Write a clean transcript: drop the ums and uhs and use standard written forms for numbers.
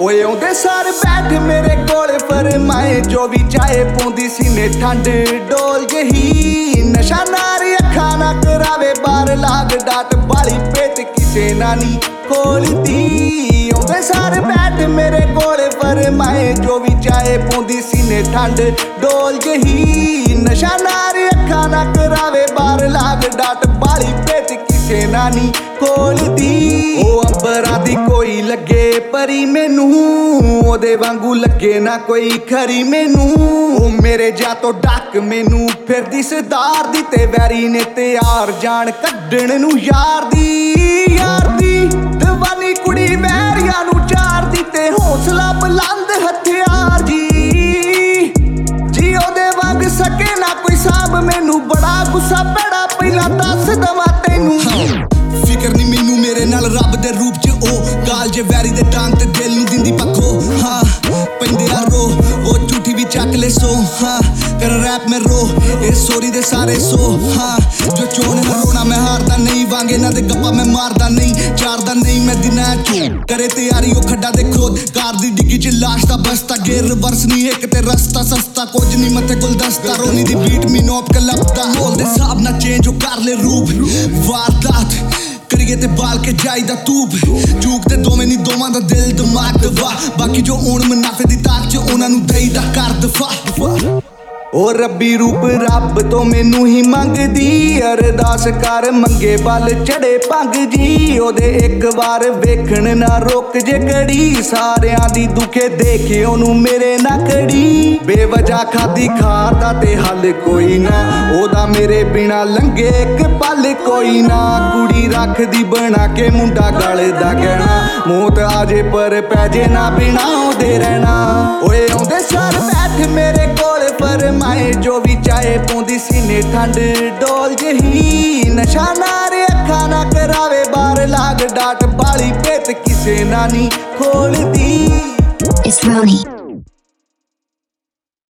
ओए आउंदे सार बैठ मेरे कोल फरमाए जो भी चाहे पौंदी सीने ठंड डोल जही नशा नारी अखा ना करावे बार लाग डाट बाली पेट किसे नानी खोलती आउंदे सार बैठ मेरे कोल फरमाए जो भी चाहे पौंदी सीने ठंड डोल जही नशा नारी अखा ना करावे बार लाग डाट बाली पेट किसे नानी खोलती ओ अंबरा दी कोई लगे परी मैनू ओदे वांगू लगे ना कोई खरी मैनू ओ मेरे जा तो डक मैनू फिर दी सरदार दी ते वैरी ने तैयार जान कड्डण नू यार दी दीवानी कुड़ी वैरियां नू चार दी ते हौसला बुलंद हथियार जी ओदे वांग सके ना कोई साहब मैनू बड़ा गुस्सा पैड़ा पहला दस दवा तैनू फिकर नहीं मैनू मेरे नाल रब दे रूप च ओ गाल जे वैरी दे टांग ते दिल नू दिंदी पक्खो हाँ पैंदे आ रो ओ झूठी भी चक ले सो हाँ कर रैप में रो ए सोरी दे सारे सो हाँ जो चोन है रोना मैं हारदा नहीं वांगे ना दे गप्पा मैं मारदा नहीं चारदा नहीं मैं दिना चो करे तैयारी ओ खड्डा दे खोद कार दी डिग्गी च लाश दा बस्ता गेर रिवर्स नहीं एक ते रस्ता सस्ता कुछ नहीं मथे गुलदस्ता रोनी दी बीट मी नोप कलपदा होल दे साहब ना चेंज ओ कर ले रूप वारदात करिए ते बाल के जाईदा तूप चूक ते दोवें नी दोवां दा दिल दिमाग दवा बाकी जो होण मुनाफे दी ताक च उन्हां नू देईदा कर दफा ओ रब्बी रूप रब तो मैनू ही मंगदी अरदास कर मंगे बल चढ़े भंग जी ओदे एक बार वेखण ना रोक जे घड़ी सारियां दी दुखे देखे ओनू मेरे ना कड़ी बेवजह खादी खार दा ते हल कोई ना ओदा मेरे बिना लंघे एक पल कोई ना कुड़ी रखदी बना के मुंडा गल दा गहना मौत आजे पर पैजे ना बिना ओदे रहना ओए आउंदे सार बैठ मेरे कोल फरमाए जो भी चाहे पौंदी सीने ठंड डोल जही नशा नारे अखा ना करावे बार लाग डाट बाली पेट किसे नानी खोलदी It's Roni.